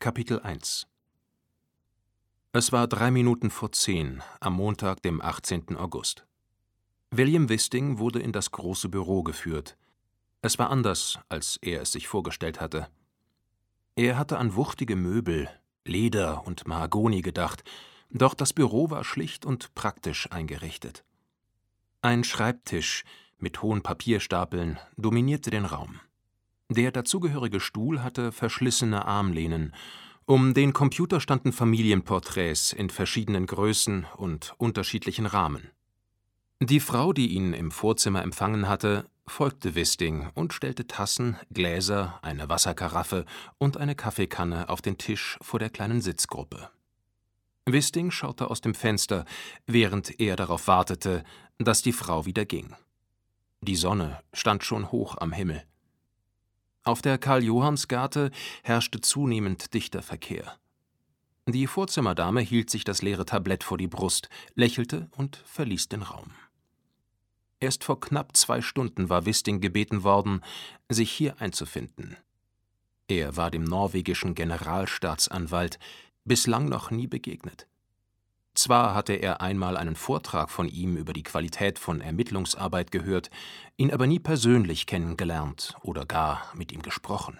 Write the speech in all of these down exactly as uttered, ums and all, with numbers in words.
Kapitel eins. Es war drei Minuten vor zehn am Montag, dem achtzehnten August. William Wisting wurde in das große Büro geführt. Es war anders, als er es sich vorgestellt hatte. Er hatte an wuchtige Möbel, Leder und Mahagoni gedacht, doch das Büro war schlicht und praktisch eingerichtet. Ein Schreibtisch mit hohen Papierstapeln dominierte den Raum. Der dazugehörige Stuhl hatte verschlissene Armlehnen. Um den Computer standen Familienporträts in verschiedenen Größen und unterschiedlichen Rahmen. Die Frau, die ihn im Vorzimmer empfangen hatte, folgte Wisting und stellte Tassen, Gläser, eine Wasserkaraffe und eine Kaffeekanne auf den Tisch vor der kleinen Sitzgruppe. Wisting schaute aus dem Fenster, während er darauf wartete, dass die Frau wieder ging. Die Sonne stand schon hoch am Himmel. Auf der Karl-Johanns-Garte herrschte zunehmend dichter Verkehr. Die Vorzimmerdame hielt sich das leere Tablett vor die Brust, lächelte und verließ den Raum. Erst vor knapp zwei Stunden war Wisting gebeten worden, sich hier einzufinden. Er war dem norwegischen Generalstaatsanwalt bislang noch nie begegnet. Zwar hatte er einmal einen Vortrag von ihm über die Qualität von Ermittlungsarbeit gehört, ihn aber nie persönlich kennengelernt oder gar mit ihm gesprochen.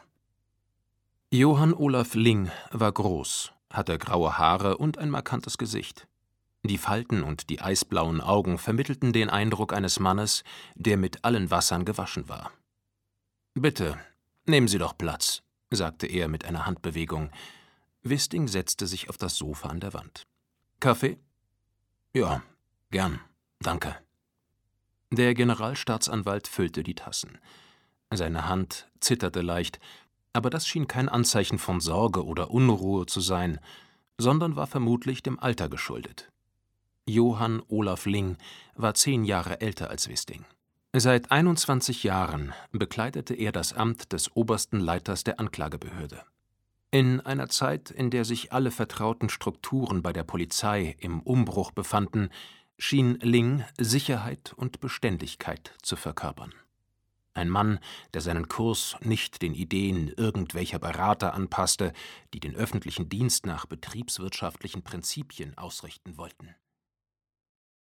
Johan Olaf Ling war groß, hatte graue Haare und ein markantes Gesicht. Die Falten und die eisblauen Augen vermittelten den Eindruck eines Mannes, der mit allen Wassern gewaschen war. »Bitte, nehmen Sie doch Platz«, sagte er mit einer Handbewegung. Wisting setzte sich auf das Sofa an der Wand. »Kaffee?« »Ja, gern, danke.« Der Generalstaatsanwalt füllte die Tassen. Seine Hand zitterte leicht, aber das schien kein Anzeichen von Sorge oder Unruhe zu sein, sondern war vermutlich dem Alter geschuldet. Johan Olaf Ling war zehn Jahre älter als Wisting. Seit einundzwanzig Jahren bekleidete er das Amt des obersten Leiters der Anklagebehörde. In einer Zeit, in der sich alle vertrauten Strukturen bei der Polizei im Umbruch befanden, schien Ling Sicherheit und Beständigkeit zu verkörpern. Ein Mann, der seinen Kurs nicht den Ideen irgendwelcher Berater anpasste, die den öffentlichen Dienst nach betriebswirtschaftlichen Prinzipien ausrichten wollten.